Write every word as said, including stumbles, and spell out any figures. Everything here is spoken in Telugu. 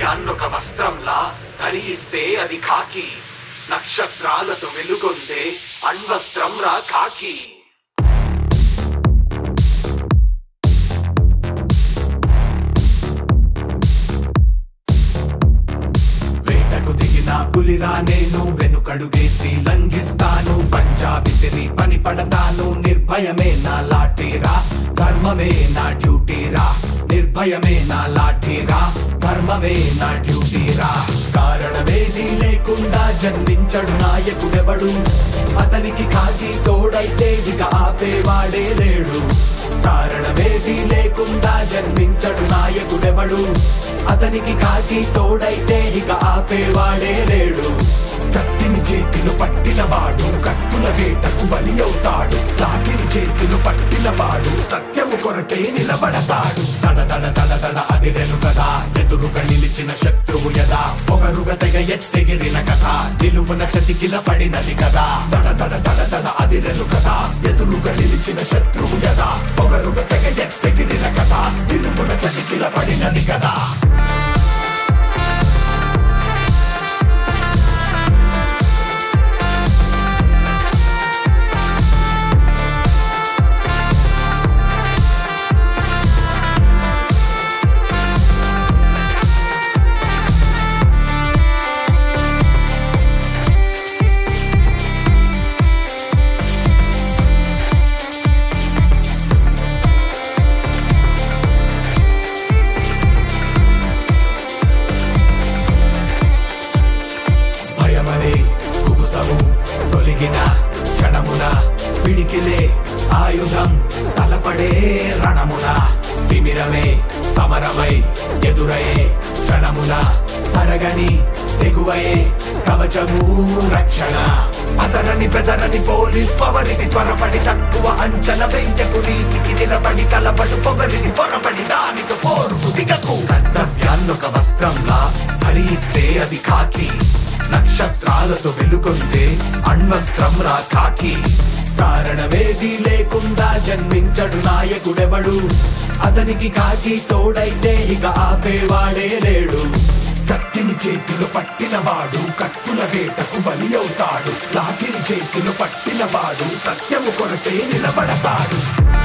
కర్తవ్యాన్నొక వస్త్రంలా ధరిస్తే అది కాకి, నక్షత్రాలతో వెలుగొందే అణ్వస్త్రం రా కాకి. వేటకు దిగిన పులిరా నేను, వెనుకడుగేసి లంఘిస్తాను, పంజా విసిరి పని పడతాను. నిర్భయమే నా లాఠీరా, ధర్మమే నా డ్యూటీరా. నిర్భయమే నా లాఠీరా, ధర్మమే నా డ్యూటీరా. కారణమేది లేకుండా జన్మించడు నాయకుడెవడు, అతనికి కాకి తోడైతే ఇక ఆపేవాడే లేడు. కారణమేది లేకుండా జన్మించడు నాయకుడెవడు, అతనికి కాకి తోడైతే ఇక ఆపేవాడే లేడు. కత్తిని చేతిలో పట్టినవాడు కత్తుల వేటకు బలి అవుతాడు. లాఠీని చేతిలో పట్టినవాడు సత్యము కొరకే నిలబడతాడు. దడ దడ దడ దడ అదిరెను కదా, ఎదురుగా నిలిచిన శత్రువు యదా. పొగరుగా తెగ ఎత్తెగిరిన కథ, నిలువున చతికిల పడినది కదా. దడ దడ దడ దడ అదిరెను కదా, ఎదురుగా నిలిచిన శత్రువు యదా. పొగరుగా తెగ ఎత్తెగిరిన కథ, నిలువున చతికిల పడినది కదా. తొలిగిన క్షణమున పిడికిలే ఆయుధం, తలపడే రణమున తిమిరమే సమరమై ఎదురయే క్షణమున. తరగని తెగువయే కవచము రక్షణ. అదరని బెదరని పోలీస్ పవరిది, త్వరపడి తక్కువ అంచన వెయ్యకు. నీతికి నిలబడి కలబడు పొగరిది, పొరబడి దానికి పోరుకు దిగకు. కర్తవ్యాన్నొక వస్త్రంలా ధరిస్తే అది కాకి, నక్షత్రాలతో వెలుగొందే అణ్వస్త్రం రా కాకి. కారణమేది లేకుండా జన్మించడు నాయకుడెవడు, అతనికి కాకి తోడైతే ఇక ఆపేవాడే లేడు. కత్తిని చేతిలో పట్టినవాడు కత్తుల వేటకు బలి అవుతాడు. లాఠీని చేతిలో పట్టినవాడు సత్యము కొరకే నిలబడతాడు.